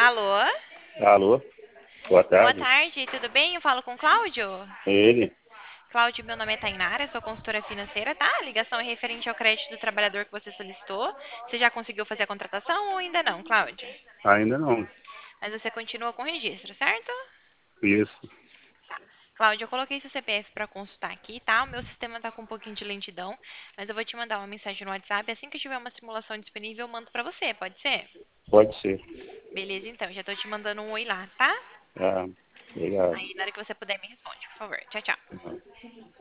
Alô? Alô, boa Boa tarde. tarde, tudo bem? Eu falo com o Cláudio. Ele Cláudio, meu nome é Tainara, sou consultora financeira, tá? A ligação é referente ao crédito do trabalhador que você solicitou. Você já conseguiu fazer a contratação ou ainda não, Cláudio? ainda não. Mas você continua com o registro, certo? Isso, Cláudio, eu coloquei seu CPF para consultar aqui, tá? O meu sistema tá com um pouquinho de lentidão, mas eu vou te mandar uma mensagem no WhatsApp. Assim que eu tiver uma simulação disponível, eu mando para você, pode ser? pode ser. Beleza, então, já tô te mandando um oi lá, tá? Ah, obrigado. Aí, na hora que você puder, me responde, por favor. Tchau, tchau.